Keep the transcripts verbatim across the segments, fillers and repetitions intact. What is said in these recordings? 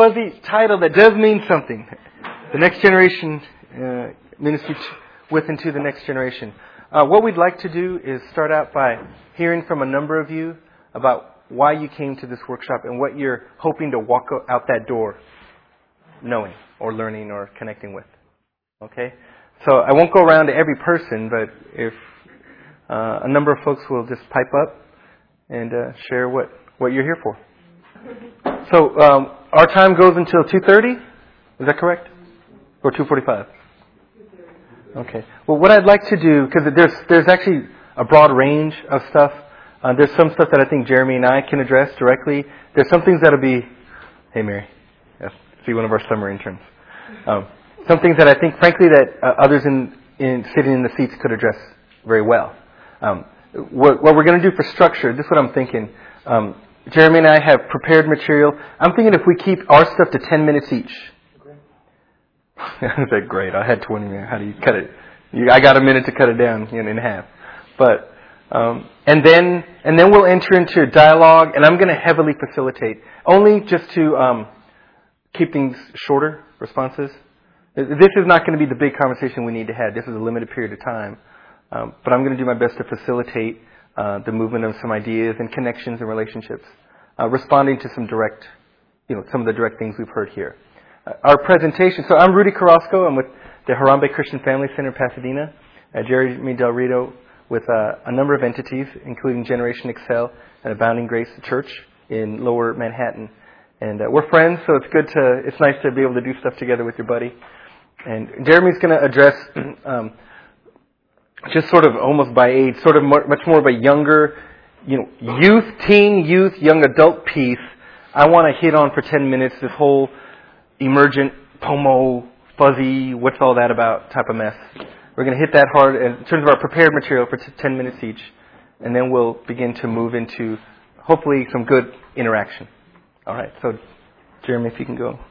fuzzy title that does mean something. The Next Generation uh, Ministry with and to the Next Generation. Uh, what we'd like to do is start out by hearing from a number of you about why you came to this workshop and what you're hoping to walk out that door knowing or learning or connecting with. Okay? So I won't go around to every person, but if uh, a number of folks will just pipe up and uh, share what, what you're here for. So um, our time goes until two thirty. Is that correct? Or two forty-five? Okay. Well, what I'd like to do, because there's there's actually a broad range of stuff. Uh, there's some stuff that I think Jeremy and I can address directly. There's some things that'll be, hey Mary, yes, see one of our summer interns. Um, some things that I think, frankly, that uh, others in, in sitting in the seats could address very well. Um, what, what we're going to do for structure, this is what I'm thinking. Um, Jeremy and I have prepared material. I'm thinking if we keep our stuff to ten minutes each. I said, great, I had twenty minutes. How do you cut it? You, I got a minute to cut it down you know, in half. But um, and then and then we'll enter into dialogue, and I'm going to heavily facilitate, only just to um, keep things shorter, responses. This is not going to be the big conversation we need to have. This is a limited period of time. Um, but I'm going to do my best to facilitate uh, the movement of some ideas and connections and relationships, uh, responding to some direct, you know, some of the direct things we've heard here. Uh, our presentation, so I'm Rudy Carrasco. I'm with the Harambe Christian Family Center in Pasadena. Uh, Jeremy Del Rito with uh, a number of entities, including Generation Excel and Abounding Grace Church in Lower Manhattan. And uh, we're friends, so it's good to, it's nice to be able to do stuff together with your buddy. And Jeremy's going to address um, just sort of almost by age, sort of more, much more of a younger, you know, youth, teen, youth, young adult piece. I want to hit on for ten minutes this whole emergent, pomo, fuzzy, what's all that about type of mess. We're going to hit that hard in terms of our prepared material for ten minutes each. And then we'll begin to move into, hopefully, some good interaction. All right, so Jeremy, if you can go.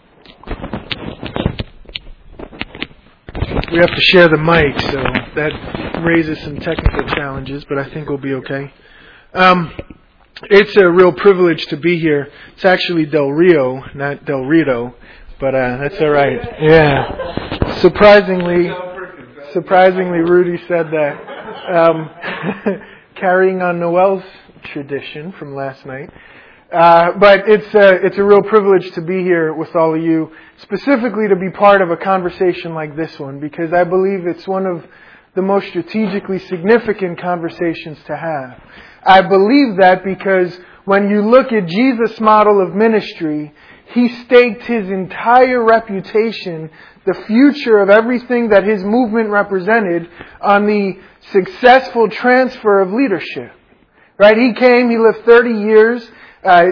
We have to share the mic, so that raises some technical challenges, but I think we'll be okay. Um, it's a real privilege to be here. It's actually Del Rio, not Del Rito, but uh, that's all right. Yeah. Surprisingly, surprisingly, Rudy said that. Um, carrying on Noel's tradition from last night. Uh, but it's a, it's a real privilege to be here with all of you, specifically to be part of a conversation like this one, because I believe it's one of the most strategically significant conversations to have. I believe that because when you look at Jesus' model of ministry, He staked His entire reputation, the future of everything that His movement represented, on the successful transfer of leadership. Right? He came, He lived thirty years, Uh,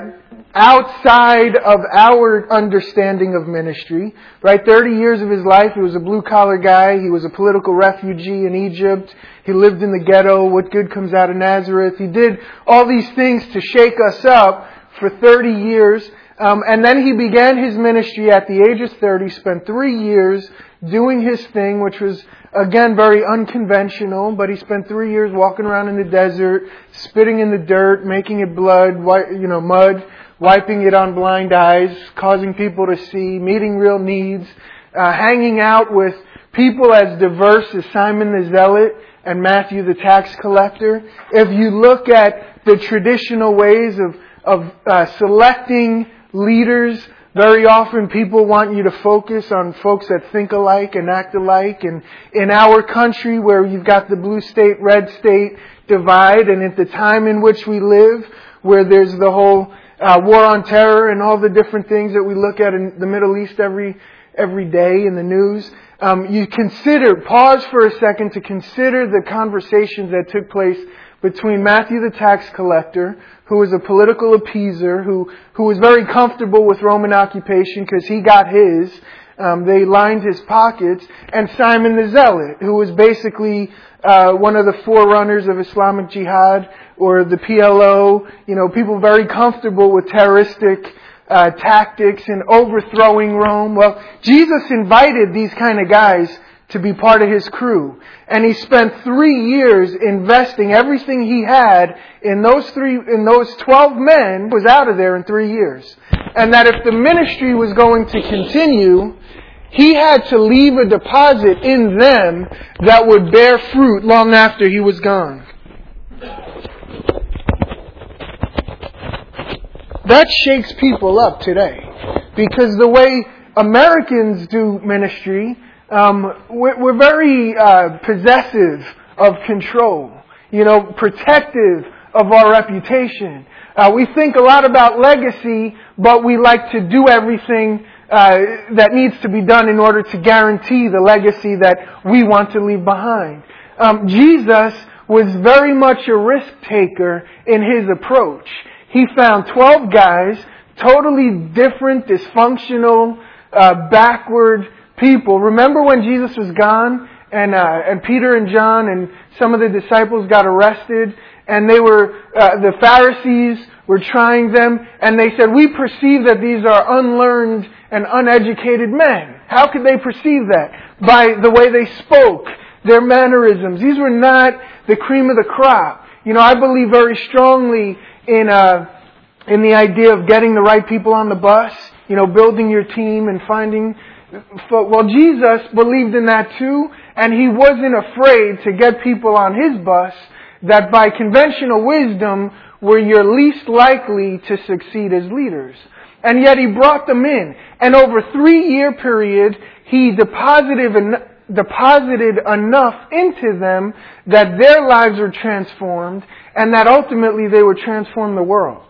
outside of our understanding of ministry, right? thirty years of his life, he was a blue-collar guy. He was a political refugee in Egypt. He lived in the ghetto. What good comes out of Nazareth? He did all these things to shake us up for thirty years. Um, and then he began his ministry at the age of thirty, spent three years doing his thing, which was, again, very unconventional, but he spent three years walking around in the desert, spitting in the dirt, making it blood, you know, mud, wiping it on blind eyes, causing people to see, meeting real needs, uh, hanging out with people as diverse as Simon the Zealot and Matthew the tax collector. If you look at the traditional ways of, of uh, selecting leaders, very often people want you to focus on folks that think alike and act alike. And in our country where you've got the blue state, red state divide, and at the time in which we live, where there's the whole uh, war on terror and all the different things that we look at in the Middle East every every day in the news, um, you consider, pause for a second to consider the conversations that took place between Matthew the tax collector, who was a political appeaser, who, who was very comfortable with Roman occupation because he got his. Um, they lined his pockets. And Simon the Zealot, who was basically uh, one of the forerunners of Islamic Jihad or the P L O. You know, people very comfortable with terroristic uh, tactics and overthrowing Rome. Well, Jesus invited these kind of guys to be part of His crew. And He spent three years investing everything He had in those three, in those twelve men, was out of there in three years. and that if the ministry was going to continue, he had to leave a deposit in them that would bear fruit long after he was gone. That shakes people up today, because the way Americans do ministry, um, we're, we're very uh, possessive of control, you know, protective of our reputation. Uh, we think a lot about legacy, but we like to do everything uh, that needs to be done in order to guarantee the legacy that we want to leave behind. Um, Jesus was very much a risk taker in his approach. He found twelve guys, totally different, dysfunctional, uh, backward people. Remember when Jesus was gone and uh, and Peter and John and some of the disciples got arrested, and they were uh, the Pharisees were trying them, and they said, "We perceive that these are unlearned and uneducated men." How could they perceive that? By the way they spoke, their mannerisms. These were not the cream of the crop. You know, I believe very strongly in uh, in the idea of getting the right people on the bus, you know, building your team and finding... Well, Jesus believed in that too, and he wasn't afraid to get people on his bus that by conventional wisdom were your least likely to succeed as leaders. And yet he brought them in, and over a three-year period, he deposited en- deposited enough into them that their lives were transformed, and that ultimately they would transform the world.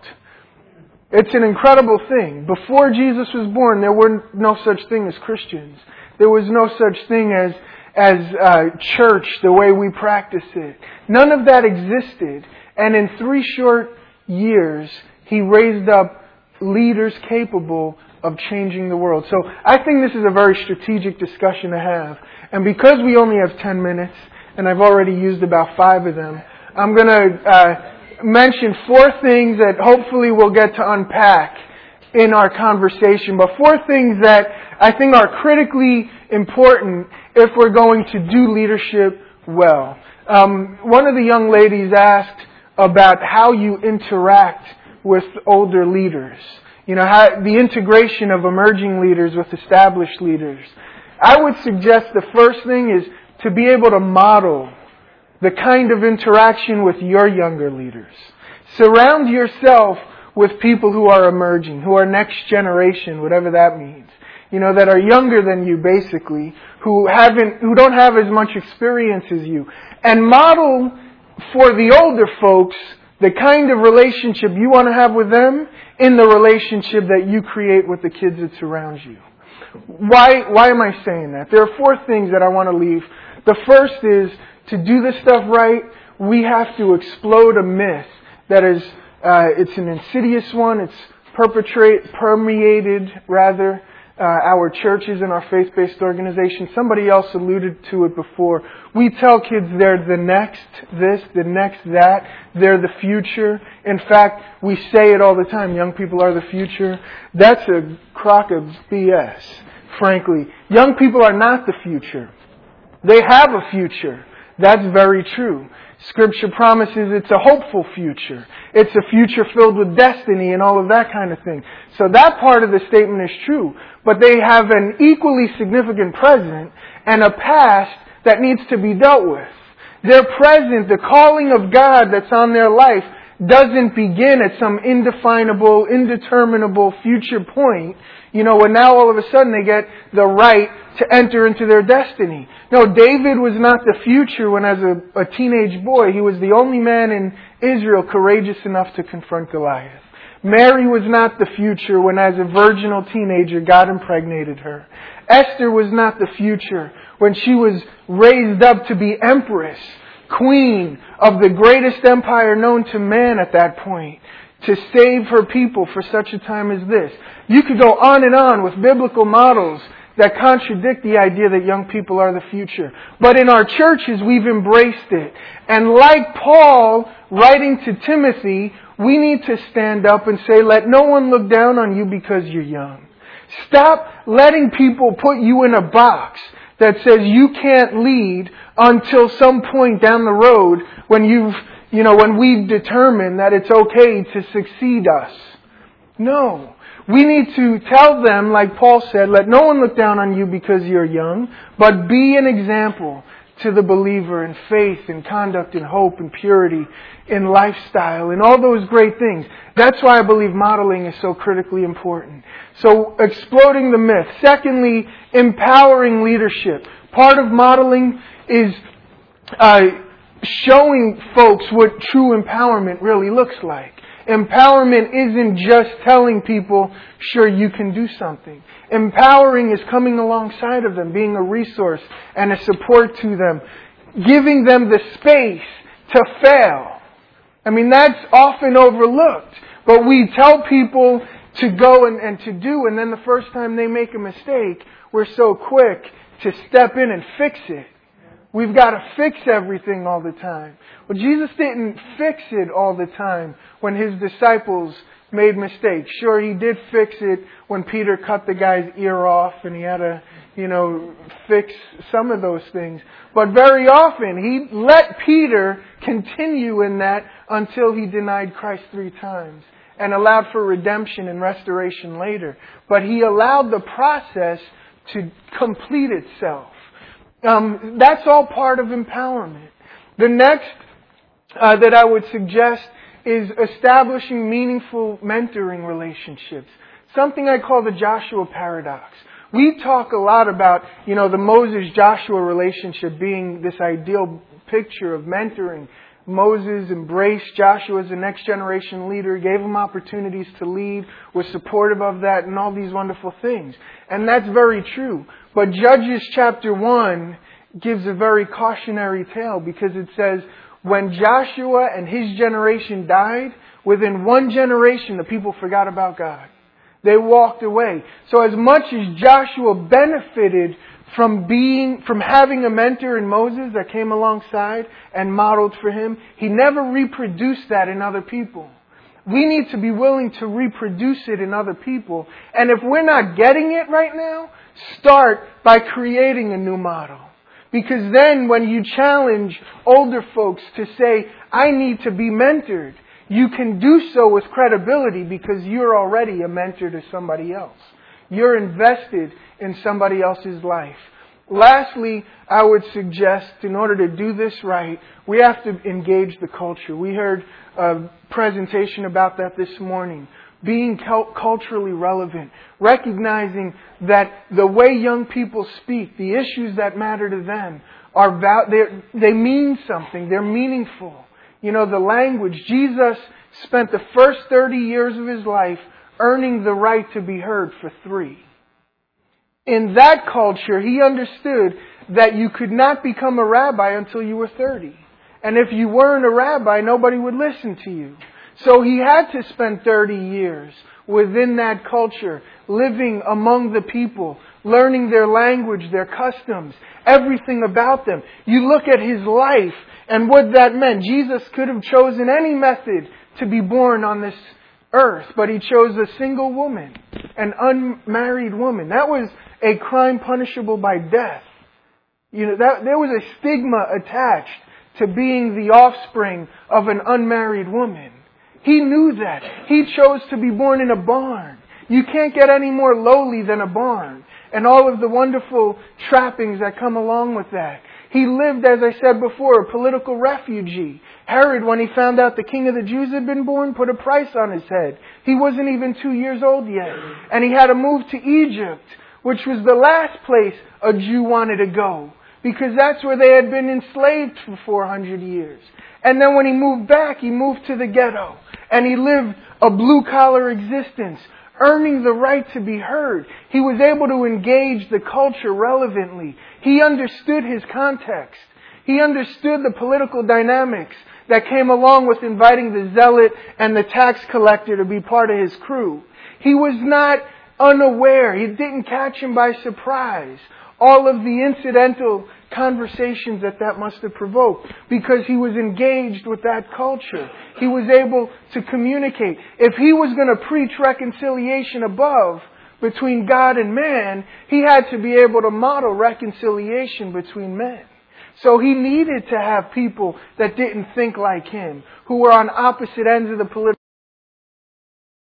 It's an incredible thing. Before Jesus was born, there were no such thing as Christians. There was no such thing as as uh, church, the way we practice it. None of that existed. And in three short years, he raised up leaders capable of changing the world. So I think this is a very strategic discussion to have. And because we only have ten minutes, and I've already used about five of them, I'm going to uh, mention four things that hopefully we'll get to unpack in our conversation. But four things that I think are critically important if we're going to do leadership well. Um, one of the young ladies asked about how you interact with older leaders. You know, how, the integration of emerging leaders with established leaders. I would suggest the first thing is to be able to model the kind of interaction with your younger leaders. Surround yourself with people who are emerging, who are next generation, whatever that means. You know, that are younger than you basically, who haven't, who don't have as much experience as you. And model for the older folks the kind of relationship you want to have with them in the relationship that you create with the kids that surround you. Why, why am I saying that? There are four things that I want to leave. The first is, to do this stuff right, we have to explode a myth that is, uh, it's an insidious one, it's perpetrate, permeated, rather, uh, our churches and our faith-based organizations. Somebody else alluded to it before. We tell kids they're the next this, the next that, they're the future. In fact, we say it all the time, young people are the future. That's a crock of B S, frankly. Young people are not the future. They have a future. That's very true. Scripture promises it's a hopeful future. It's a future filled with destiny and all of that kind of thing. So that part of the statement is true. But they have an equally significant present and a past that needs to be dealt with. Their present, the calling of God that's on their life, doesn't begin at some indefinable, indeterminable future point. You know, when now all of a sudden they get the right to enter into their destiny. No, David was not the future when as a, a teenage boy, he was the only man in Israel courageous enough to confront Goliath. Mary was not the future when as a virginal teenager God impregnated her. Esther was not the future when she was raised up to be empress, queen of the greatest empire known to man at that point, to save her people for such a time as this. You could go on and on with biblical models that contradict the idea that young people are the future. But in our churches, we've embraced it. And like Paul writing to Timothy, we need to stand up and say, let no one look down on you because you're young. Stop letting people put you in a box that says you can't lead until some point down the road when you've, you know, when we've determined that it's okay to succeed us. No. We need to tell them, like Paul said, let no one look down on you because you're young, but be an example to the believer in faith, in conduct, in hope, in purity, in lifestyle, in all those great things. That's why I believe modeling is so critically important. So, exploding the myth. Secondly, empowering leadership. Part of modeling is uh, showing folks what true empowerment really looks like. Empowerment isn't just telling people, sure, you can do something. Empowering is coming alongside of them, being a resource and a support to them, giving them the space to fail. I mean, that's often overlooked. But we tell people to go and, and to do, and then the first time they make a mistake, we're so quick to step in and fix it. We've got to fix everything all the time. Well, Jesus didn't fix it all the time when His disciples made mistakes. Sure, He did fix it when Peter cut the guy's ear off and He had to, you know, fix some of those things. But very often, He let Peter continue in that until he denied Christ three times and allowed for redemption and restoration later. But He allowed the process to complete itself. Um, that's all part of empowerment. The next uh, that I would suggest is establishing meaningful mentoring relationships. Something I call the Joshua paradox. We talk a lot about, you know, the Moses-Joshua relationship being this ideal picture of mentoring. Moses embraced Joshua as the next generation leader, gave him opportunities to lead, was supportive of that, and all these wonderful things. And that's very true. But Judges chapter one gives a very cautionary tale because it says, when Joshua and his generation died, within one generation the people forgot about God. They walked away. So as much as Joshua benefited from being, from having a mentor in Moses that came alongside and modeled for him, he never reproduced that in other people. We need to be willing to reproduce it in other people. And if we're not getting it right now, start by creating a new model. Because then when you challenge older folks to say, I need to be mentored, you can do so with credibility because you're already a mentor to somebody else. You're invested in somebody else's life. Lastly, I would suggest, in order to do this right, we have to engage the culture. We heard a presentation about that this morning. Being culturally relevant, recognizing that the way young people speak, the issues that matter to them, are val- they mean something. They're meaningful. You know, the language. Jesus spent the first thirty years of His life earning the right to be heard for three. In that culture, He understood that you could not become a rabbi until you were thirty. And if you weren't a rabbi, nobody would listen to you. So He had to spend thirty years within that culture, living among the people, learning their language, their customs, everything about them. You look at His life and what that meant. Jesus could have chosen any method to be born on this earth, but He chose a single woman, an unmarried woman. That was a crime punishable by death. You know, that there was a stigma attached to being the offspring of an unmarried woman. He knew that. He chose to be born in a barn. You can't get any more lowly than a barn. And all of the wonderful trappings that come along with that. He lived, as I said before, a political refugee. Herod, when he found out the king of the Jews had been born, put a price on his head. He wasn't even two years old yet. And he had to move to Egypt, which was the last place a Jew wanted to go, because that's where they had been enslaved for four hundred years. And then when he moved back, he moved to the ghetto. And he lived a blue-collar existence, earning the right to be heard. He was able to engage the culture relevantly. He understood his context. He understood the political dynamics that came along with inviting the zealot and the tax collector to be part of his crew. He was not unaware. It didn't catch him by surprise. All of the incidental conversations that that must have provoked, because he was engaged with that culture. He was able to communicate. If he was going to preach reconciliation above between God and man, he had to be able to model reconciliation between men. So he needed to have people that didn't think like him, who were on opposite ends of the political. He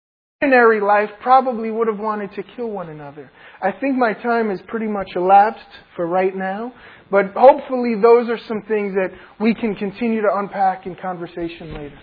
ordinary life probably would have wanted to kill one another. I think my time is pretty much elapsed for right now, but hopefully those are some things that we can continue to unpack in conversation later.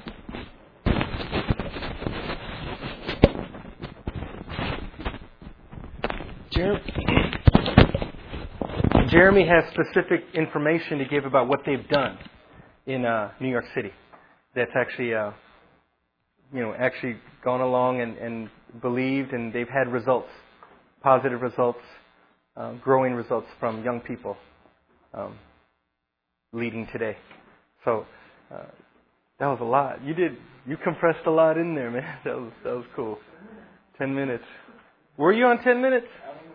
Jeremy has specific information to give about what they've done in uh, New York City. That's actually, uh, you know, actually gone along and, and believed, and they've had results, positive results, uh, growing results from young people um, leading today. So uh, that was a lot. You did, you compressed a lot in there, man. That was that was cool. Ten minutes. Were you on ten minutes?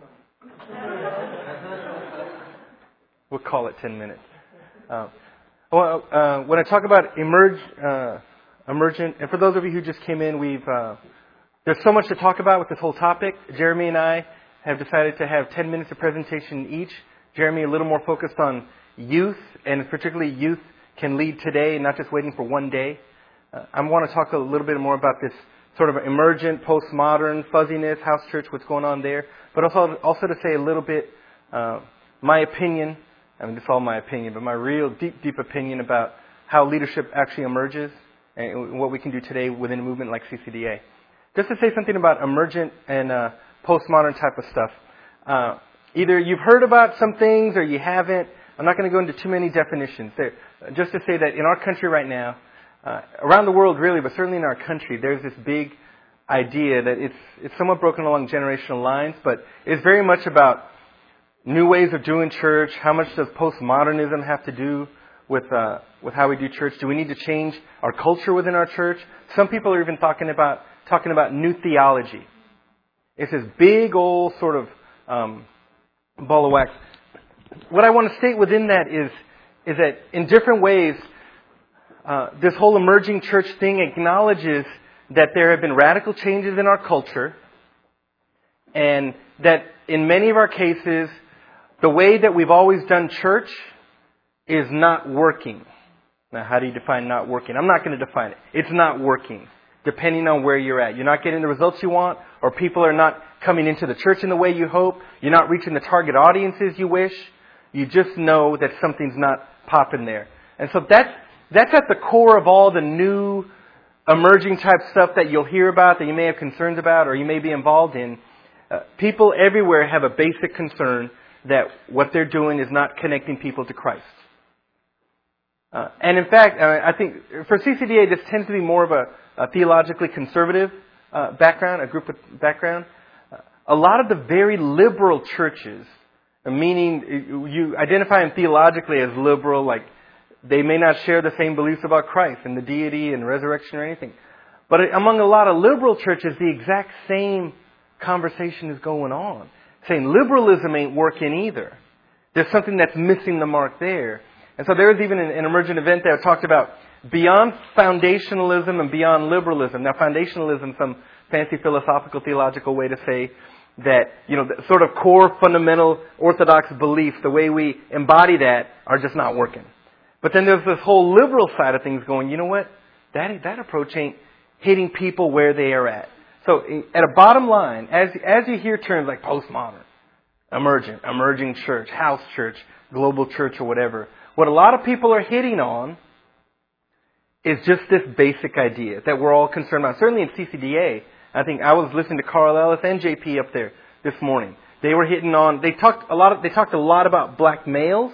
We'll call it ten minutes. Uh, well, uh, when I talk about emerge, uh, emergent, and for those of you who just came in, we've uh, there's so much to talk about with this whole topic. Jeremy and I have decided to have ten minutes of presentation each. Jeremy a little more focused on youth, and particularly youth can lead today, not just waiting for one day. Uh, I want to talk a little bit more about this sort of emergent, postmodern, fuzziness, house church, what's going on there, but also also to say a little bit uh, my opinion. I mean, it's all my opinion, but my real deep, deep opinion about how leadership actually emerges and what we can do today within a movement like C C D A. Just to say something about emergent and uh, postmodern type of stuff. Uh, either you've heard about some things or you haven't. I'm not going to go into too many definitions. There, just to say that in our country right now, uh, around the world really, but certainly in our country, there's this big idea that it's it's somewhat broken along generational lines, but it's very much about new ways of doing church. How much does postmodernism have to do with uh, with how we do church? Do we need to change our culture within our church? Some people are even talking about talking about new theology. It's this big old sort of um, ball of wax. What I want to state within that is is that in different ways, uh, this whole emerging church thing acknowledges that there have been radical changes in our culture, and that in many of our cases, the way that we've always done church is not working. Now, how do you define not working? I'm not going to define it. It's not working, depending on where you're at. You're not getting the results you want, or people are not coming into the church in the way you hope. You're not reaching the target audiences you wish. You just know that something's not popping there. And so that's, that's at the core of all the new emerging type stuff that you'll hear about, that you may have concerns about, or you may be involved in. Uh, people everywhere have a basic concern that what they're doing is not connecting people to Christ. Uh, and in fact, uh, I think for C C D A, this tends to be more of a, a theologically conservative uh, background, a group of background. Uh, a lot of the very liberal churches, uh, meaning you identify them theologically as liberal, like they may not share the same beliefs about Christ and the deity and resurrection or anything. But among a lot of liberal churches, the exact same conversation is going on. Saying liberalism ain't working either. There's something that's missing the mark there. And so there was even an, an emergent event that talked about beyond foundationalism and beyond liberalism. Now, foundationalism, some fancy philosophical, theological way to say that, you know, the sort of core fundamental orthodox beliefs, the way we embody that, are just not working. But then there's this whole liberal side of things going, you know what? That, that approach ain't hitting people where they are at. So at a bottom line, as as you hear terms like postmodern, emergent, emerging church, house church, global church, or whatever, what a lot of people are hitting on is just this basic idea that we're all concerned about. Certainly in C C D A, I think I was listening to Carl Ellis and J P up there this morning. They were hitting on. They talked a lot. Of, they talked a lot about black males,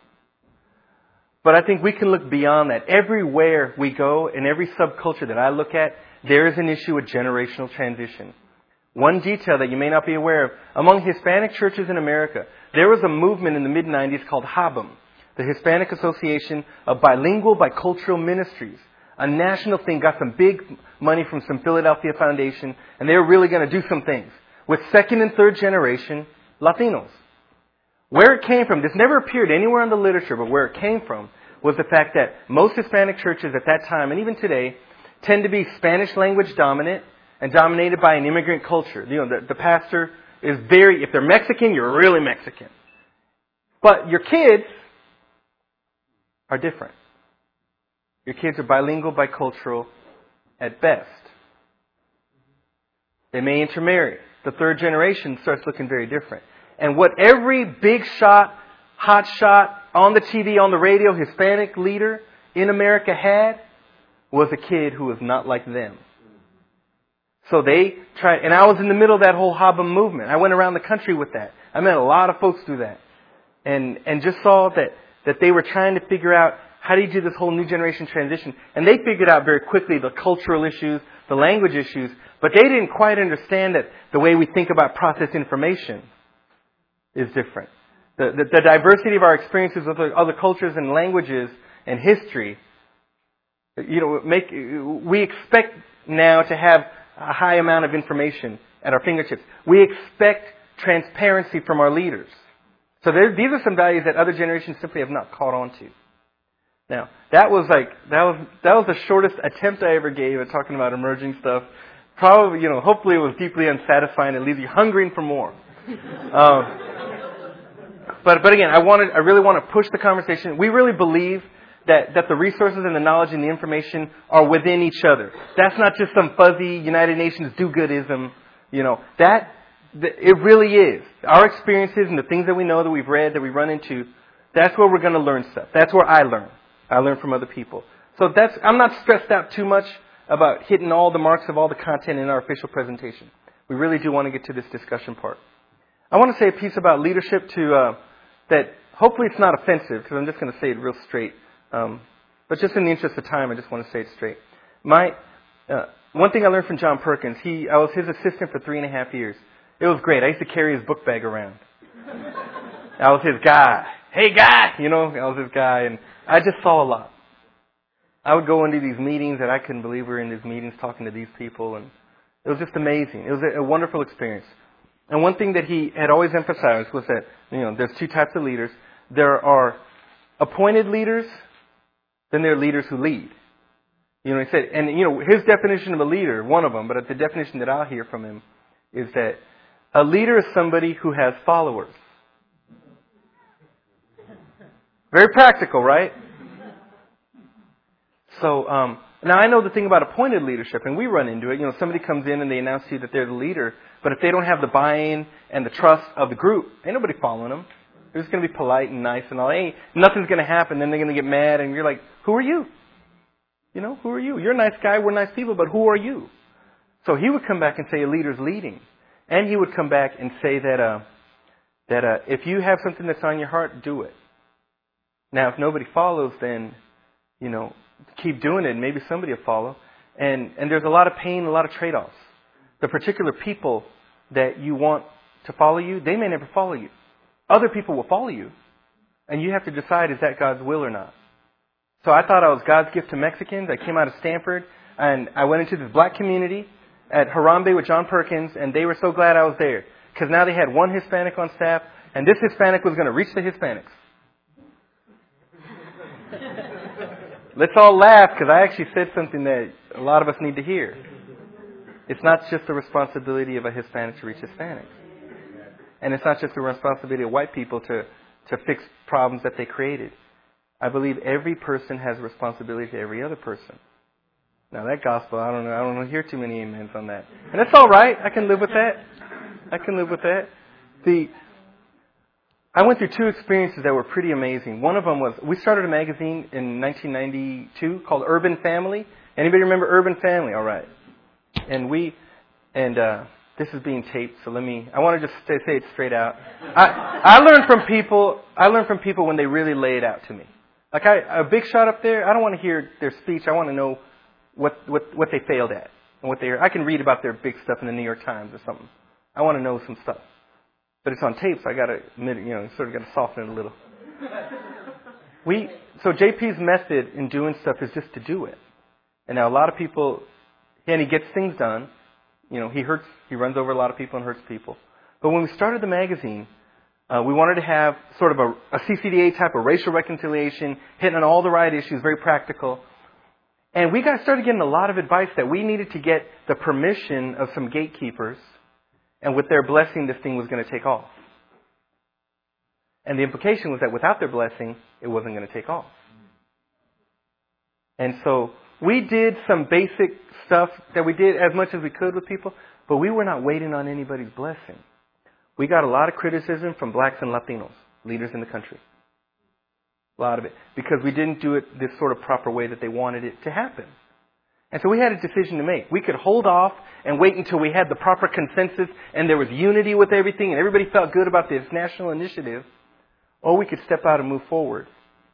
but I think we can look beyond that. Everywhere we go, in every subculture that I look at, there is an issue with generational transition. One detail that you may not be aware of, among Hispanic churches in America, there was a movement in the mid nineties called HABM, the Hispanic Association of Bilingual Bicultural Ministries. A national thing, got some big money from some Philadelphia foundation, and they were really going to do some things with second and third generation Latinos. Where it came from, this never appeared anywhere in the literature, but where it came from was the fact that most Hispanic churches at that time, and even today, tend to be Spanish language dominant and dominated by an immigrant culture. You know, the, the pastor is very, if they're Mexican, you're really Mexican. But your kids are different. Your kids are bilingual, bicultural at best. They may intermarry. The third generation starts looking very different. And what every big shot, hot shot, on the T V, on the radio, Hispanic leader in America had was a kid who was not like them. So they tried, and I was in the middle of that whole Habam movement. I went around the country with that. I met a lot of folks through that. And and just saw that, that they were trying to figure out how do you do this whole new generation transition. And they figured out very quickly the cultural issues, the language issues, but they didn't quite understand that the way we think about processed information is different. The, the, the diversity of our experiences with other cultures and languages and history, you know, make we expect now to have a high amount of information at our fingertips. We expect transparency from our leaders. So there, these are some values that other generations simply have not caught on to. Now, that was like, that was, that was the shortest attempt I ever gave at talking about emerging stuff. Probably, you know, hopefully it was deeply unsatisfying. It leaves you hungering for more. Um, but, but again, I wanted, I really want to push the conversation. We really believe that, that the resources and the knowledge and the information are within each other. That's not just some fuzzy United Nations do-goodism, you know. That, it really is. Our experiences and the things that we know, that we've read, that we run into, that's where we're going to learn stuff. That's where I learn. I learn from other people. So that's, I'm not stressed out too much about hitting all the marks of all the content in our official presentation. We really do want to get to this discussion part. I want to say a piece about leadership to, uh, that hopefully it's not offensive, because I'm just going to say it real straight. Um, but just in the interest of time, I just want to say it straight. My, uh, one thing I learned from John Perkins, he, I was his assistant for three and a half years. It was great. I used to carry his book bag around. I was his guy. Hey, guy! You know, I was his guy, and I just saw a lot. I would go into these meetings, and I couldn't believe we were in these meetings talking to these people, and it was just amazing. It was a, a wonderful experience. And one thing that he had always emphasized was that, you know, there's two types of leaders. There are appointed leaders, then there are leaders who lead. You know, he said, and, you know, his definition of a leader, one of them, but the definition that I'll hear from him is that a leader is somebody who has followers. Very practical, right? So, um, now I know the thing about appointed leadership, and we run into it. You know, somebody comes in and they announce to you that they're the leader, but if they don't have the buy-in and the trust of the group, ain't nobody following them. They're just going to be polite and nice and all. Ain't nothing's going to happen. Then they're going to get mad, and you're like, "Who are you? You know, who are you? You're a nice guy. We're nice people, but who are you?" So he would come back and say a leader's leading, and he would come back and say that uh, that uh, if you have something that's on your heart, do it. Now, if nobody follows, then, you know, keep doing it and maybe somebody will follow. And, and there's a lot of pain, a lot of trade-offs. The particular people that you want to follow you, they may never follow you. Other people will follow you. And you have to decide, is that God's will or not? So I thought I was God's gift to Mexicans. I came out of Stanford and I went into this black community at Harambe with John Perkins, and they were so glad I was there. Because now they had one Hispanic on staff, and this Hispanic was going to reach the Hispanics. Let's all laugh, because I actually said something that a lot of us need to hear. It's not just the responsibility of a Hispanic to reach Hispanics. And it's not just the responsibility of white people to, to fix problems that they created. I believe every person has a responsibility to every other person. Now that gospel, I don't know, I don't hear too many amens on that. And that's all right. I can live with that. I can live with that. The I went through two experiences that were pretty amazing. One of them was, we started a magazine in nineteen ninety-two called Urban Family. Anybody remember Urban Family? All right. And we, and uh, this is being taped, so let me, I want to just say, say it straight out. I, I learned from people, I learned from people when they really lay it out to me. Like I, a big shot up there, I don't want to hear their speech. I want to know what, what, what they failed at and what they, I can read about their big stuff in the New York Times or something. I want to know some stuff. But it's on tape, so I got to, you know, sort of got to soften it a little. We so J P's method in doing stuff is just to do it. And now a lot of people, and he gets things done. You know, he hurts, he runs over a lot of people and hurts people. But when we started the magazine, uh, we wanted to have sort of a, a C C D A type of racial reconciliation, hitting on all the right issues, very practical. And we got started getting a lot of advice that we needed to get the permission of some gatekeepers. And with their blessing, this thing was going to take off. And the implication was that without their blessing, it wasn't going to take off. And so we did some basic stuff that we did as much as we could with people. But we were not waiting on anybody's blessing. We got a lot of criticism from blacks and Latinos, leaders in the country. A lot of it. Because we didn't do it this sort of proper way that they wanted it to happen. And so we had a decision to make. We could hold off and wait until we had the proper consensus and there was unity with everything and everybody felt good about this national initiative. Or we could step out and move forward.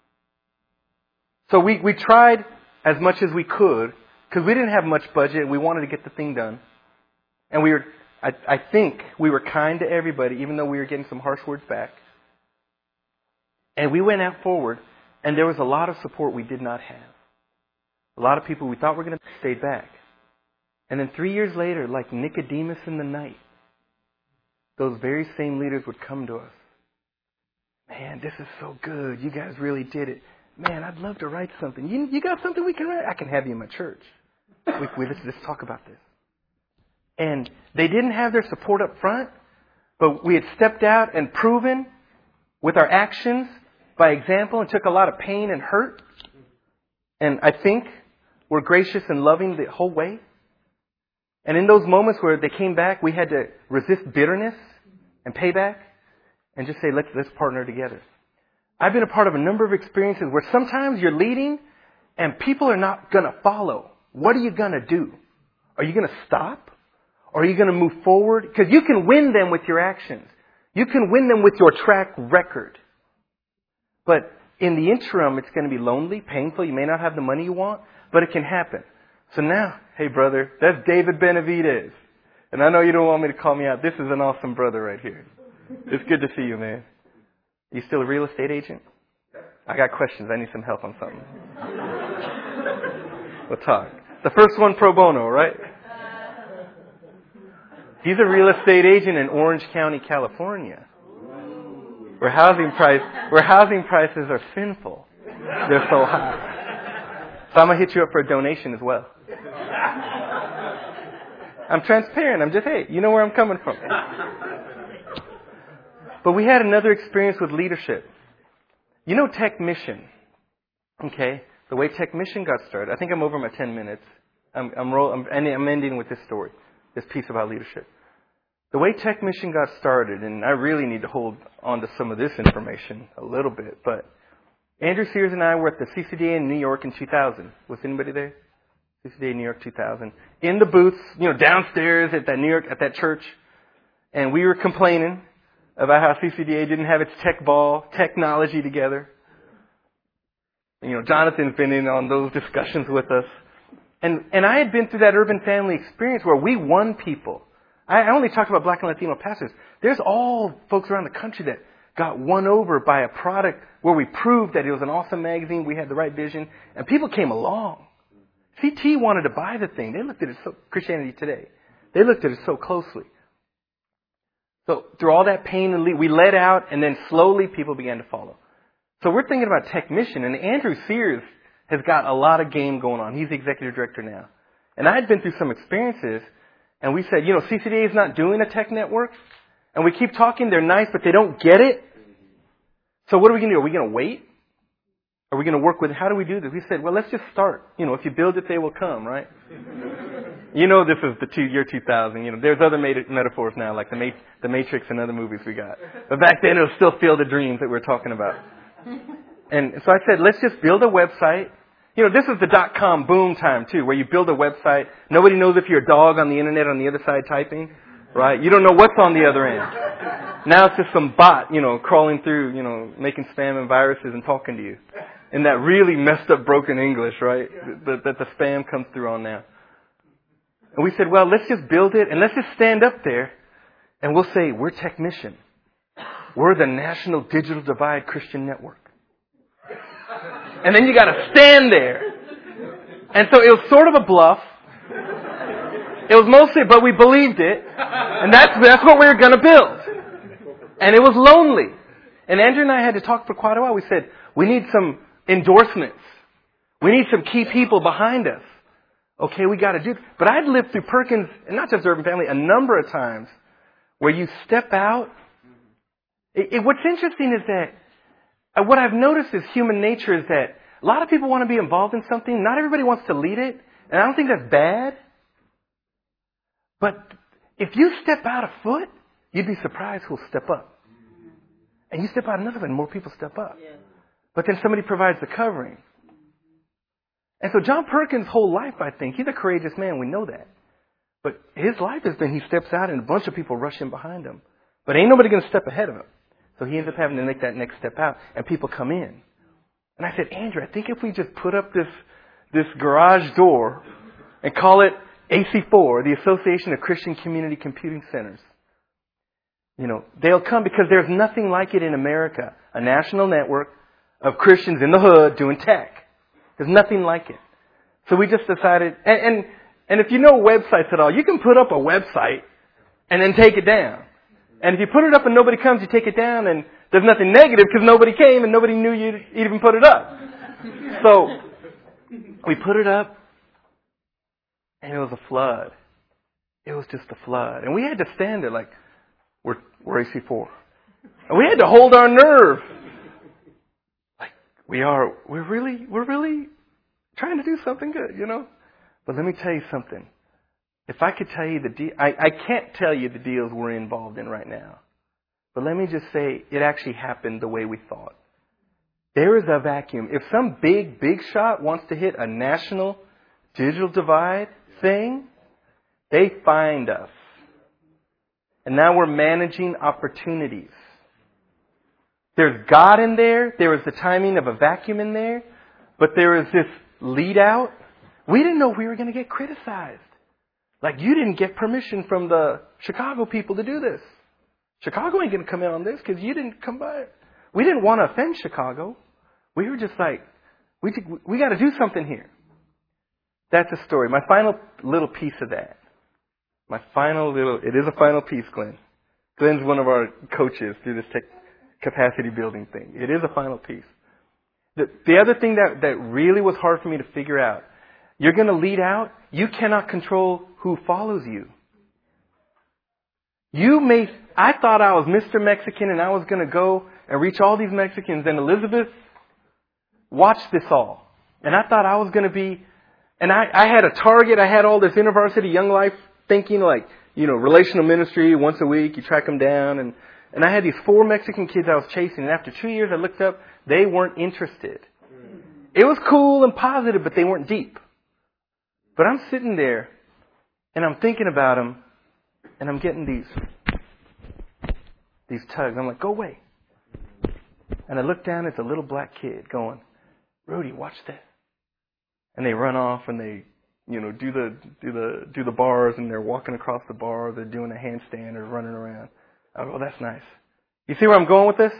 So we, we tried as much as we could because we didn't have much budget. We wanted to get the thing done. And we were, I, I think we were kind to everybody, even though we were getting some harsh words back. And we went out forward, and there was a lot of support we did not have. A lot of people we thought were going to stay back. And then three years later, like Nicodemus in the night, those very same leaders would come to us. Man, this is so good. You guys really did it. Man, I'd love to write something. You, you got something we can write? I can have you in my church. We, we, let's, let's talk about this. And they didn't have their support up front, but we had stepped out and proven with our actions by example and took a lot of pain and hurt. And I think we're gracious and loving the whole way. And in those moments where they came back, we had to resist bitterness and payback and just say, let's, let's partner together. I've been a part of a number of experiences where sometimes you're leading and people are not going to follow. What are you going to do? Are you going to stop? Or are you going to move forward? Because you can win them with your actions. You can win them with your track record. But in the interim, it's going to be lonely, painful. You may not have the money you want, but it can happen. So now, hey brother, that's David Benavidez. And I know you don't want me to call me out. This is an awesome brother right here. It's good to see you, man. You still a real estate agent? I got questions. I need some help on something. We'll talk. The first one pro bono, right? He's a real estate agent in Orange County, California, where housing price where housing prices are sinful. They're so high. So I'm gonna hit you up for a donation as well. I'm transparent. I'm just, hey, you know where I'm coming from. But we had another experience with leadership. You know Tech Mission, okay? The way Tech Mission got started. I think I'm over my ten minutes. I'm I'm, roll, I'm, I'm ending with this story, this piece about leadership. The way Tech Mission got started, and I really need to hold on to some of this information a little bit, but Andrew Sears and I were at the C C D A in New York in two thousand. Was anybody there? C C D A New York two thousand. In the booths, you know, downstairs at that New York, at that church, and we were complaining about how C C D A didn't have its tech ball, technology together. You know, Jonathan's been in on those discussions with us. And and I had been through that urban family experience where we won people. I only talk about black and Latino pastors. There's all folks around the country that got won over by a product where we proved that it was an awesome magazine, we had the right vision, and people came along. C T wanted to buy the thing. They looked at it so, Christianity Today. They looked at it so closely. So through all that pain and we let out, and then slowly people began to follow. So we're thinking about Tech Mission, and Andrew Sears has got a lot of game going on. He's the executive director now. And I had been through some experiences, and we said, you know, C C D A is not doing a tech network, and we keep talking, they're nice, but they don't get it. So what are we going to do? Are we going to wait? Are we going to work with, how do we do this? We said, well, let's just start. You know, if you build it, they will come, right? You know, this is the two, year two thousand. You know, there's other metaphors now, like the, Ma- the Matrix and other movies we got. But back then, it was still Field of Dreams that we were talking about. And so I said, let's just build a website. You know, this is the dot-com boom time, too, where you build a website. Nobody knows if you're a dog on the internet on the other side typing, right? You don't know what's on the other end. Now it's just some bot, you know, crawling through, you know, making spam and viruses and talking to you. In that really messed up broken English, right? That, that the spam comes through on now. And we said, well, let's just build it and let's just stand up there and we'll say, we're Tech Mission. We're the National Digital Divide Christian Network. And then you got to stand there. And so it was sort of a bluff. It was mostly, but we believed it. And that's, that's what we were going to build. And it was lonely. And Andrew and I had to talk for quite a while. We said, we need some endorsements. We need some key people behind us. Okay, we got to do it. But I'd lived through Perkins, and not just Urban Family, a number of times where you step out. It, it, what's interesting is that uh, what I've noticed is human nature is that a lot of people want to be involved in something. Not everybody wants to lead it. And I don't think that's bad. But if you step out a foot, you'd be surprised who'll step up. And you step out another foot and more people step up. Yeah. But then somebody provides the covering. And so John Perkins' whole life, I think, he's a courageous man. We know that. But his life has been he steps out and a bunch of people rush in behind him. But ain't nobody going to step ahead of him. So he ends up having to make that next step out and people come in. And I said, Andrew, I think if we just put up this this garage door and call it A C four, the Association of Christian Community Computing Centers, you know, they'll come because there's nothing like it in America. A national network of Christians in the hood doing tech. There's nothing like it. So we just decided, and, and, and if you know websites at all, you can put up a website and then take it down. And if you put it up and nobody comes, you take it down and there's nothing negative because nobody came and nobody knew you'd even put it up. So we put it up and it was a flood. It was just a flood. And we had to stand there like, we're, we're A C four. And we had to hold our nerve. Like, we are, we're really, we're really trying to do something good, you know? But let me tell you something. If I could tell you the deal, I, I can't tell you the deals we're involved in right now. But let me just say, it actually happened the way we thought. There is a vacuum. If some big, big shot wants to hit a national digital divide thing, they find us. And now we're managing opportunities. There's God in there. There is the timing of a vacuum in there. But there is this lead out. We didn't know we were going to get criticized. Like, you didn't get permission from the Chicago people to do this. Chicago ain't going to come in on this because you didn't come by. We didn't want to offend Chicago. We were just like, we we got to do something here. That's a story. My final little piece of that. My final little, it is a final piece, Glenn. Glenn's one of our coaches through this tech capacity building thing. It is a final piece. The, the other thing that, that really was hard for me to figure out, you're going to lead out. You cannot control who follows you. You may, I thought I was Mister Mexican and I was going to go and reach all these Mexicans. And Elizabeth watched this all. And I thought I was going to be, and I, I had a target. I had all this InterVarsity Young Life thinking like, you know, relational ministry once a week. You track them down. And, and I had these four Mexican kids I was chasing. And after two years, I looked up. They weren't interested. It was cool and positive, but they weren't deep. But I'm sitting there, and I'm thinking about them, and I'm getting these these tugs. I'm like, go away. And I look down at the little black kid going, Rudy, watch that. And they run off, and they, you know, do the do the do the bars, and they're walking across the bar. They're doing a handstand or running around. I go, oh, that's nice. You see where I'm going with this?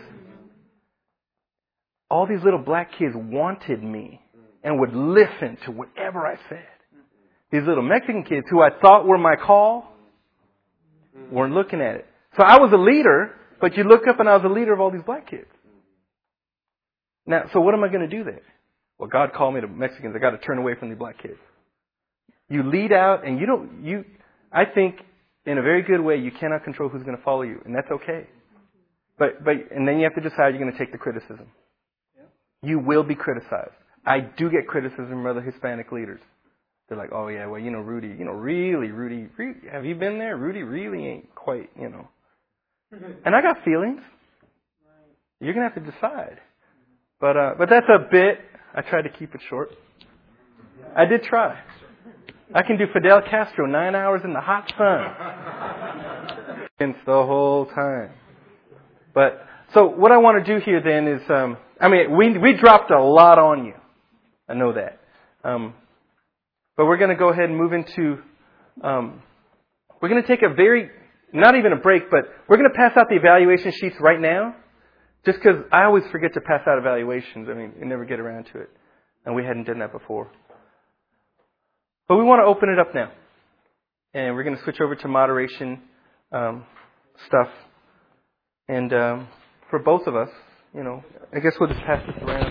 All these little black kids wanted me and would listen to whatever I said. These little Mexican kids who I thought were my call weren't looking at it. So I was a leader, but you look up and I was a leader of all these black kids. Now, so what am I going to do there? Well, God called me to Mexicans. I got to turn away from the black kids. You lead out and you don't, you, I think in a very good way, you cannot control who's going to follow you. And that's okay. But, but, and then you have to decide you're going to take the criticism. You will be criticized. I do get criticism from other Hispanic leaders. They're like, oh yeah, well, you know, Rudy, you know, really, Rudy, really, have you been there? Rudy really ain't quite, you know. And I got feelings. You're going to have to decide. But, uh, but that's a bit, I tried to keep it short. I did try. I can do Fidel Castro nine hours in the hot sun. Against the whole time. But, so what I want to do here then is, um, I mean, we, we dropped a lot on you. I know that. Um, But we're going to go ahead and move into, um, we're going to take a very, not even a break, but we're going to pass out the evaluation sheets right now. Just because I always forget to pass out evaluations. I mean, you never get around to it. And we hadn't done that before. But we want to open it up now. And we're going to switch over to moderation um, stuff. And um, for both of us, you know, I guess we'll just pass this around.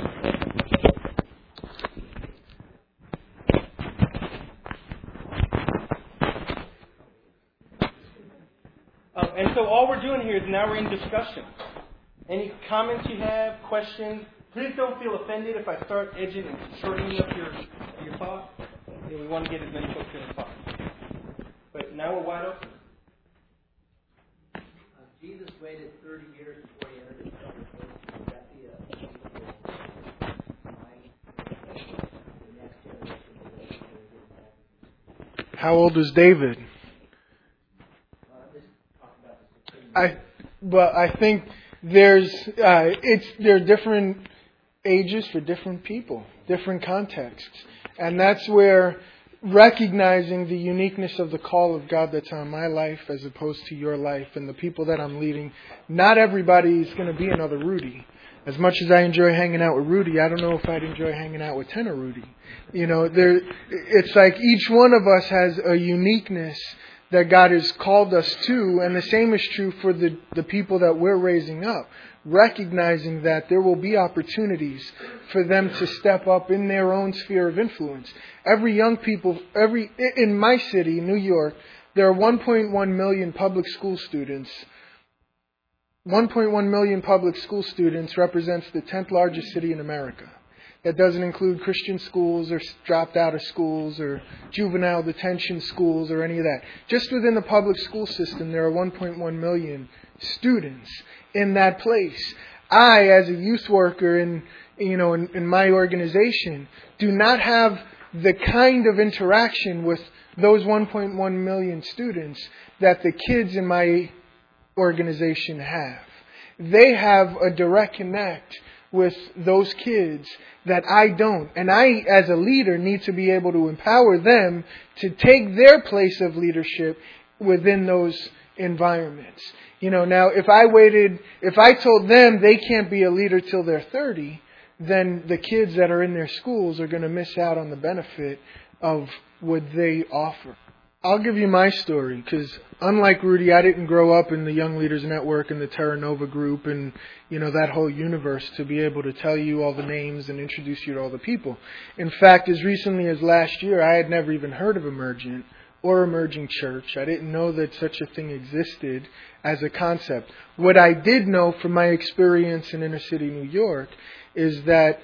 And so all we're doing here is now we're in discussion. Any comments you have, questions, please don't feel offended if I start edging and shortening up your your thoughts. You know, we want to get as many folks in as possible. But now we're wide open. Jesus waited thirty years before he entered his public ministry. Would that be a reasonable time the next generation to live before he gets back? How old was David? Uh, I'm just talking about the supreme. I, but I think there's uh, it's there are different ages for different people, different contexts, and that's where recognizing the uniqueness of the call of God that's on my life as opposed to your life and the people that I'm leading. Not everybody is going to be another Rudy. As much as I enjoy hanging out with Rudy, I don't know if I'd enjoy hanging out with Tenor Rudy. You know, there, it's like each one of us has a uniqueness that God has called us to, and the same is true for the, the people that we're raising up. Recognizing that there will be opportunities for them to step up in their own sphere of influence. Every young people, every in my city, New York, there are one point one million public school students. one point one million public school students represents the tenth largest city in America. That doesn't include Christian schools or dropped out of schools or juvenile detention schools or any of that. Just within the public school system, there are one point one million students in that place. I, as a youth worker in, you know, in, in my organization, do not have the kind of interaction with those one point one million students that the kids in my organization have. They have a direct connect with those kids that I don't. And I, as a leader, need to be able to empower them to take their place of leadership within those environments. You know, now if I waited, if I told them they can't be a leader till they're thirty, then the kids that are in their schools are going to miss out on the benefit of what they offer. I'll give you my story, because unlike Rudy, I didn't grow up in the Young Leaders Network and the Terra Nova group and, you know, that whole universe to be able to tell you all the names and introduce you to all the people. In fact, as recently as last year, I had never even heard of Emergent or Emerging Church. I didn't know that such a thing existed as a concept. What I did know from my experience in inner city New York is that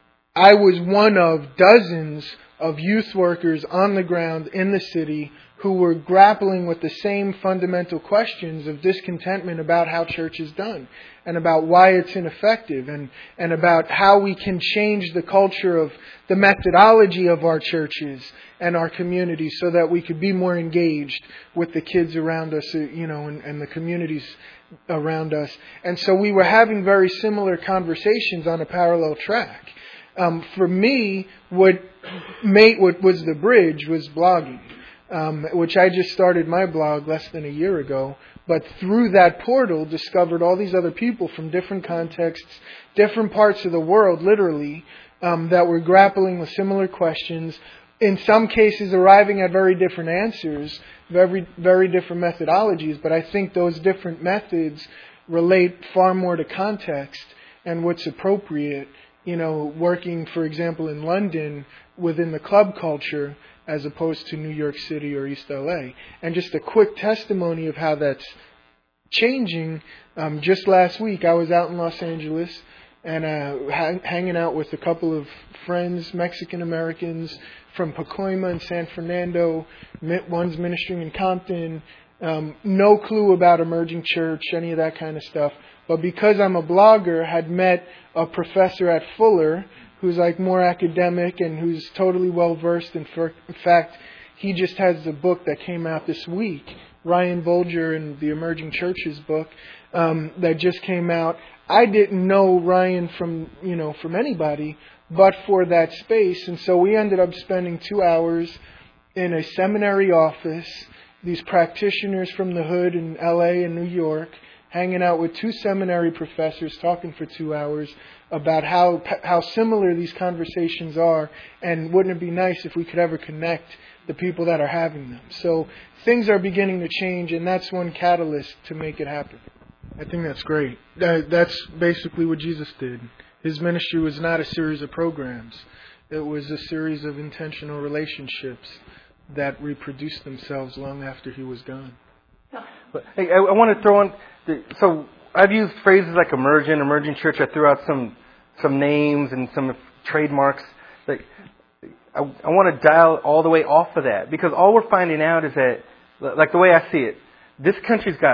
I was one of dozens of youth workers on the ground in the city who were grappling with the same fundamental questions of discontentment about how church is done and about why it's ineffective and, and about how we can change the culture of the methodology of our churches and our communities so that we could be more engaged with the kids around us, you know, and, and the communities around us. And so we were having very similar conversations on a parallel track. Um, for me, what made what was the bridge was blogging. Um, which I just started my blog less than a year ago, but through that portal discovered all these other people from different contexts, different parts of the world, literally, um, that were grappling with similar questions, in some cases arriving at very different answers, very, very different methodologies, but I think those different methods relate far more to context and what's appropriate, you know, working, for example, in London within the club culture, as opposed to New York City or East L A. And just a quick testimony of how that's changing. Um, just last week, I was out in Los Angeles and uh, ha- hanging out with a couple of friends, Mexican Americans from Pacoima and San Fernando. One's ministering in Compton. Um, no clue about Emerging Church, any of that kind of stuff. But because I'm a blogger, had met a professor at Fuller who's like more academic and who's totally well versed. In, for, in fact, he just has the book that came out this week, Ryan Bolger and the Emerging Churches book um, that just came out. I didn't know Ryan from you know from anybody, but for that space, and so we ended up spending two hours in a seminary office. These practitioners from the hood in L A and New York, hanging out with two seminary professors, talking for two hours about how how similar these conversations are, and wouldn't it be nice if we could ever connect the people that are having them. So things are beginning to change, and that's one catalyst to make it happen. I think that's great. That, that's basically what Jesus did. His ministry was not a series of programs. It was a series of intentional relationships that reproduced themselves long after he was gone. But, hey, I, I want to throw in, the, so I've used phrases like emergent, emerging church. I threw out some some names and some trademarks. Like, I, I want to dial all the way off of that, because all we're finding out is that, like the way I see it, this country's got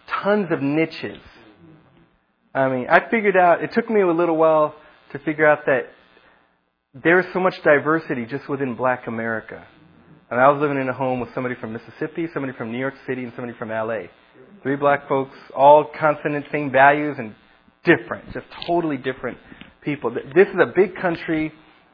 tons of niches. I mean, I figured out, it took me a little while to figure out that there is so much diversity just within Black America. And I was living in a home with somebody from Mississippi, somebody from New York City, and somebody from L A. Three black folks, all consonant, same values, and different, just totally different people. This is a big country.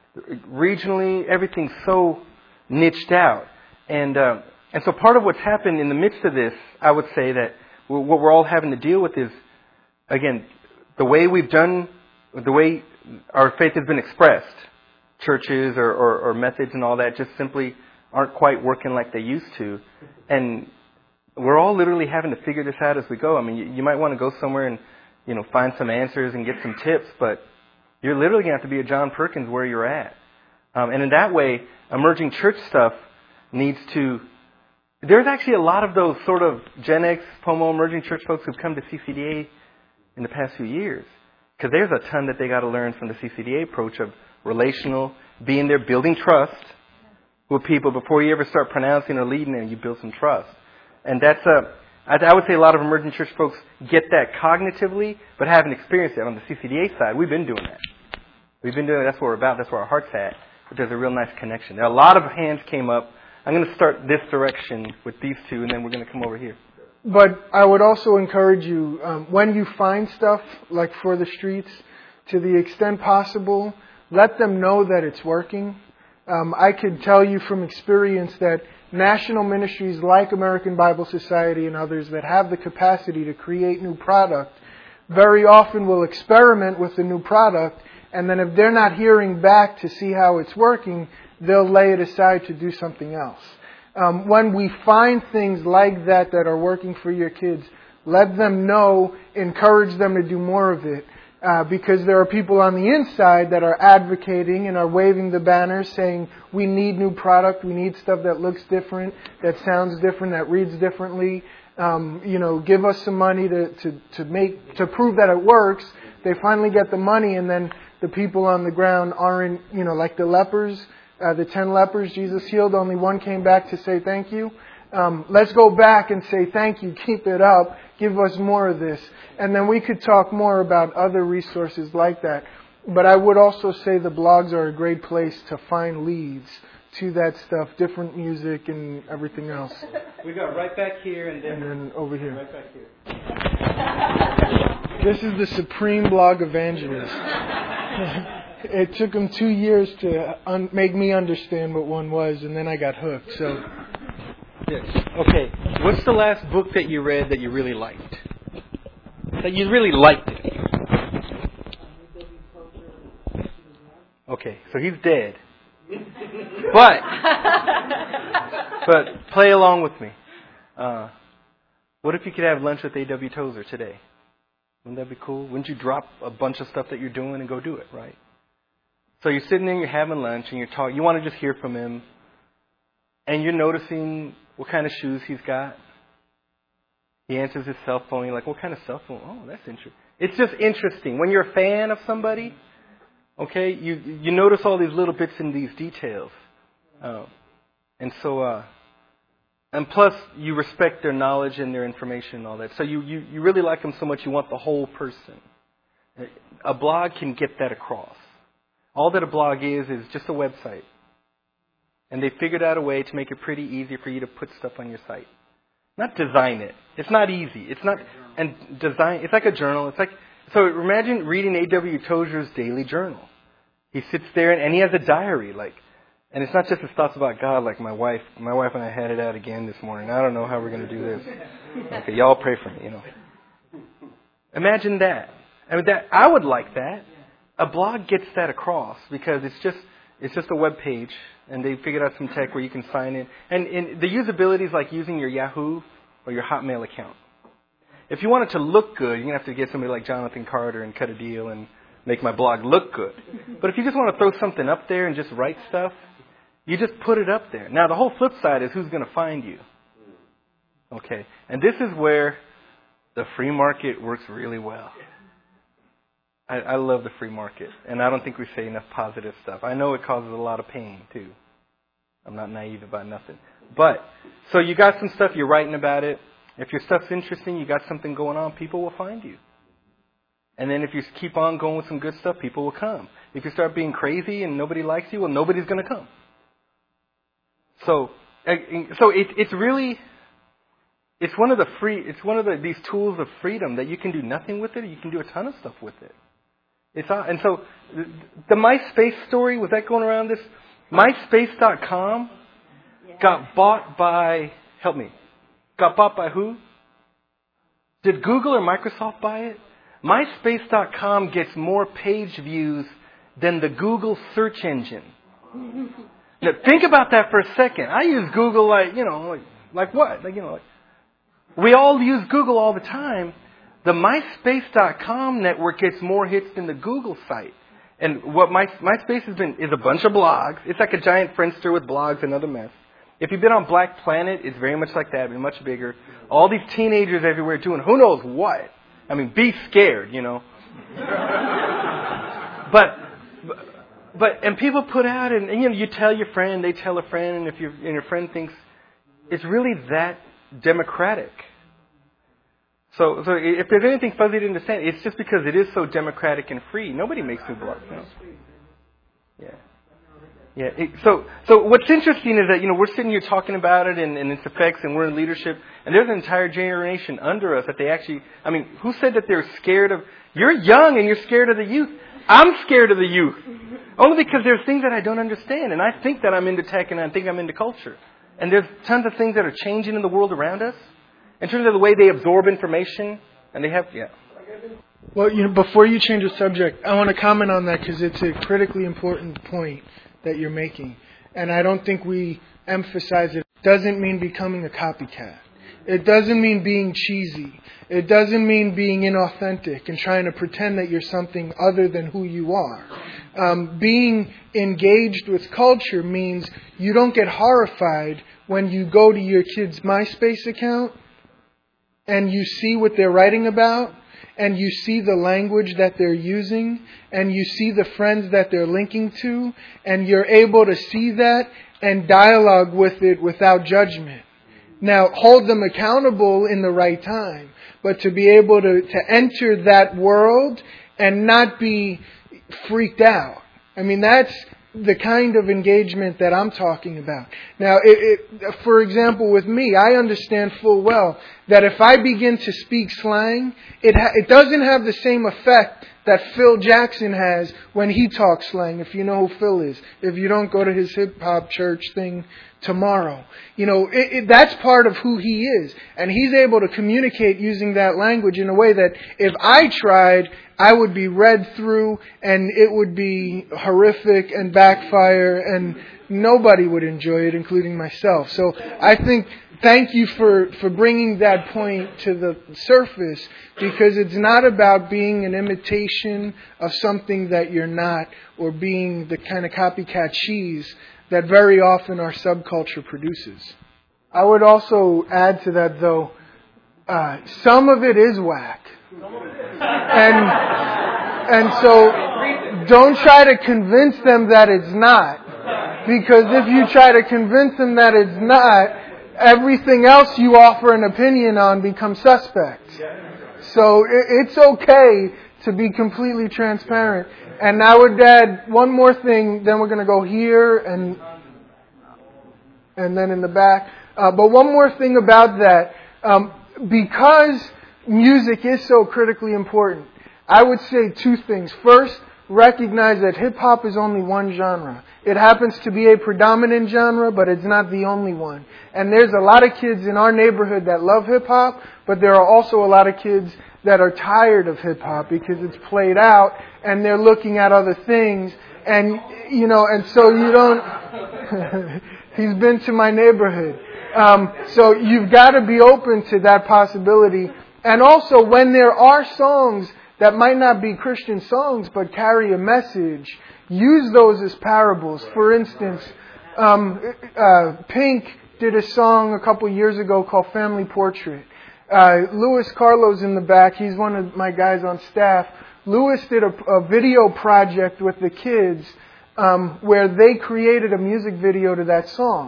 Regionally, everything's so niched out. And uh, and so part of what's happened in the midst of this, I would say that what we're all having to deal with is, again, the way we've done, the way our faith has been expressed, churches or, or, or methods and all that just simply aren't quite working like they used to. And we're all literally having to figure this out as we go. I mean, you, you might want to go somewhere and, you know, find some answers and get some tips, but you're literally going to have to be a John Perkins where you're at. Um, and in that way, emerging church stuff needs to... There's actually a lot of those sort of Gen X, P O M O, emerging church folks who've come to C C D A in the past few years. Because there's a ton that they got to learn from the C C D A approach of relational, being there, building trust with people before you ever start pronouncing or leading them. You build some trust. And that's a... I would say a lot of emerging church folks get that cognitively, but haven't experienced it. On the C C D A side, we've been doing that. We've been doing it. That's what we're about. That's where our heart's at. But there's a real nice connection. There are a lot of hands came up. I'm going to start this direction with these two, and then we're going to come over here. But I would also encourage you, um, when you find stuff, like for the streets, to the extent possible, let them know that it's working. Um, I could tell you from experience that national ministries like American Bible Society and others that have the capacity to create new product very often will experiment with the new product, and then if they're not hearing back to see how it's working, they'll lay it aside to do something else. Um, when we find things like that that are working for your kids, let them know, encourage them to do more of it. Uh, because there are people on the inside that are advocating and are waving the banners saying, we need new product, we need stuff that looks different, that sounds different, that reads differently. Um, you know, give us some money to, to, to make to prove that it works. They finally get the money, and then the people on the ground aren't, you know, like the lepers, uh, the ten lepers Jesus healed, only one came back to say thank you. Um, let's go back and say thank you, keep it up, give us more of this. And then we could talk more about other resources like that. But I would also say the blogs are a great place to find leads to that stuff, different music and everything else. We got right back here and then, and then over here. Right back here. This is the supreme blog evangelist. It took him two years to un- make me understand what one was, and then I got hooked. So. Yes. Okay. What's the last book that you read that you really liked? That you really liked it? Okay, so he's dead. But, but play along with me. Uh, what if you could have lunch with A W Tozer today? Wouldn't that be cool? Wouldn't you drop a bunch of stuff that you're doing and go do it, right? So you're sitting there, you're having lunch, and you're talking. You want to just hear from him, and you're noticing what kind of shoes he's got. He answers his cell phone. You're like, what kind of cell phone? Oh, that's interesting. It's just interesting. When you're a fan of somebody, okay, you you notice all these little bits and these details. Uh, and so, uh, and plus, you respect their knowledge and their information and all that. So you, you, you really like them so much you want the whole person. A blog can get that across. All that a blog is is just a website. And they figured out a way to make it pretty easy for you to put stuff on your site. Not design it. It's not easy. It's not, and design, it's like a journal. It's like, so imagine reading A W Tozer's daily journal. He sits there and, and he has a diary, like, and it's not just his thoughts about God, like my wife, my wife and I had it out again this morning. I don't know how we're going to do this. Okay, y'all pray for me, you know. Imagine that. I mean, that, I would like that. A blog gets that across because it's just, it's just a web page. And they figured out some tech where you can sign in. And, and the usability is like using your Yahoo or your Hotmail account. If you want it to look good, you're going to have to get somebody like Jonathan Carter and cut a deal and make my blog look good. But if you just want to throw something up there and just write stuff, you just put it up there. Now, the whole flip side is who's going to find you. Okay. And this is where the free market works really well. I, I love the free market, and I don't think we say enough positive stuff. I know it causes a lot of pain, too. I'm not naive about nothing. But, so you got some stuff, you're writing about it. If your stuff's interesting, you got something going on, people will find you. And then if you keep on going with some good stuff, people will come. If you start being crazy and nobody likes you, well, nobody's going to come. So, so it, it's really, it's one of the free, it's one of the, these tools of freedom that you can do nothing with it, or you can do a ton of stuff with it. It's and so the MySpace story, was that going around this? MySpace dot com got bought by, help me, got bought by who? Did Google or Microsoft buy it? MySpace dot com gets more page views than the Google search engine. Now, think about that for a second. I use Google like, you know, like, like what? Like, you know, like, we all use Google all the time. The MySpace dot com network gets more hits than the Google site. And what My, MySpace has been is a bunch of blogs. It's like a giant Friendster with blogs and other mess. If you've been on Black Planet, it's very much like that, but much bigger. All these teenagers everywhere doing who knows what. I mean, be scared, you know. but, but, and people put out, and, and you know, you tell your friend, they tell a friend, and if your and your friend thinks it's really that democratic. So, so if there's anything fuzzy to understand, it's just because it is so democratic and free. Nobody makes new blogs. You know? Yeah. Yeah. It, so, so what's interesting is that, you know, we're sitting here talking about it and, and its effects, and we're in leadership, and there's an entire generation under us that they actually, I mean, who said that they're scared of, you're young and you're scared of the youth. I'm scared of the youth. Only because there's things that I don't understand, and I think that I'm into tech and I think I'm into culture. And there's tons of things that are changing in the world around us in terms of the way they absorb information, and they have, yeah. Well, you know, before you change the subject, I want to comment on that because it's a critically important point that you're making. And I don't think we emphasize it. It doesn't mean becoming a copycat. It doesn't mean being cheesy. It doesn't mean being inauthentic and trying to pretend that you're something other than who you are. Um, being engaged with culture means you don't get horrified when you go to your kid's MySpace account and you see what they're writing about, and you see the language that they're using, and you see the friends that they're linking to, and you're able to see that and dialogue with it without judgment. Now, hold them accountable in the right time, but to be able to, to enter that world and not be freaked out. I mean, that's the kind of engagement that I'm talking about. Now, it, it, for example, with me, I understand full well that if I begin to speak slang, it ha- it doesn't have the same effect that Phil Jackson has when he talks slang, if you know who Phil is. If you don't, go to his hip-hop church thing tomorrow. You know, it, it, that's part of who he is. And he's able to communicate using that language in a way that if I tried, I would be read through and it would be horrific and backfire and nobody would enjoy it, including myself. So I think, thank you for, for bringing that point to the surface, because it's not about being an imitation of something that you're not, or being the kind of copycat cheese that very often our subculture produces. I would also add to that, though, uh, some of it is whack. And, and so don't try to convince them that it's not. Because if you try to convince them that it's not, everything else you offer an opinion on becomes suspect. So it's okay to be completely transparent. And I would add one more thing, then we're going to go here and and then in the back. Uh, but one more thing about that, um, because music is so critically important, I would say two things. First, recognize that hip-hop is only one genre. It happens to be a predominant genre, but it's not the only one. And there's a lot of kids in our neighborhood that love hip-hop, but there are also a lot of kids that are tired of hip-hop because it's played out and they're looking at other things. And, you know, and so you don't... He's been to my neighborhood. Um, so you've got to be open to that possibility. And also, when there are songs that might not be Christian songs but carry a message, use those as parables. For instance, um, uh, Pink did a song a couple years ago called Family Portrait. Uh, Louis Carlos in the back, he's one of my guys on staff. Louis did a, a video project with the kids um, where they created a music video to that song.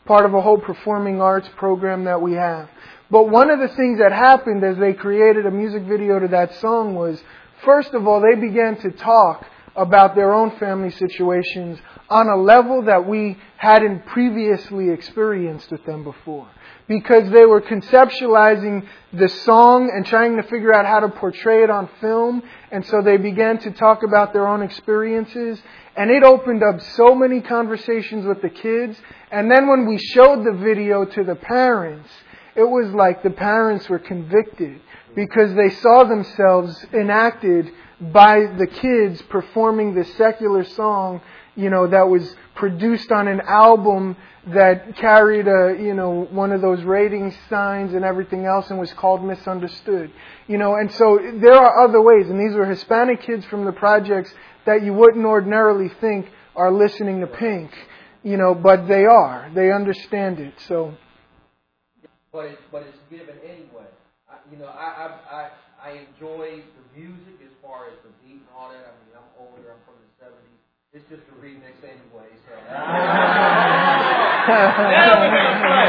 part of a whole performing arts program that we have. But one of the things that happened as they created a music video to that song was, first of all, they began to talk about their own family situations on a level that we hadn't previously experienced with them before. Because they were conceptualizing the song and trying to figure out how to portray it on film. And so they began to talk about their own experiences. And it opened up so many conversations with the kids. And then when we showed the video to the parents, it was like the parents were convicted because they saw themselves enacted by the kids performing this secular song, you know, that was produced on an album that carried a, you know, one of those rating signs and everything else and was called Misunderstood. You know, and so there are other ways, and these were Hispanic kids from the projects that you wouldn't ordinarily think are listening to Pink, you know, but they are. They understand it, so. But it's, but it's given anyway. I, you know, I, I, I, I enjoy the music as far as the beat and all that. I mean, I'm older, I'm from the seventies. It's just a remix anyway, so.